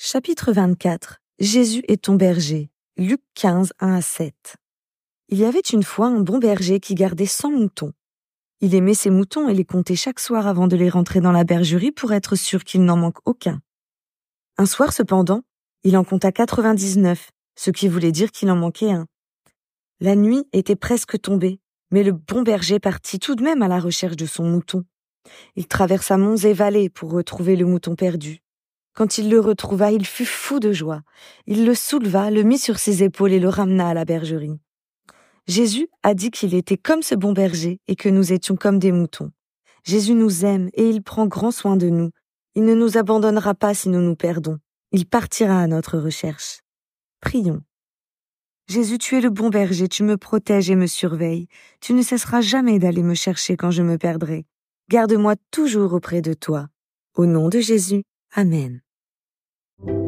Chapitre 24. Jésus est ton berger. Luc 15, 1-7. Il y avait une fois un bon berger qui gardait 100 moutons. Il aimait ses moutons et les comptait chaque soir avant de les rentrer dans la bergerie pour être sûr qu'il n'en manque aucun. Un soir cependant, il en compta 99, ce qui voulait dire qu'il en manquait un. La nuit était presque tombée, mais le bon berger partit tout de même à la recherche de son mouton. Il traversa monts et vallées pour retrouver le mouton perdu. Quand il le retrouva, il fut fou de joie. Il le souleva, le mit sur ses épaules et le ramena à la bergerie. Jésus a dit qu'il était comme ce bon berger et que nous étions comme des moutons. Jésus nous aime et il prend grand soin de nous. Il ne nous abandonnera pas si nous nous perdons. Il partira à notre recherche. Prions. Jésus, tu es le bon berger, tu me protèges et me surveilles. Tu ne cesseras jamais d'aller me chercher quand je me perdrai. Garde-moi toujours auprès de toi. Au nom de Jésus, Amen.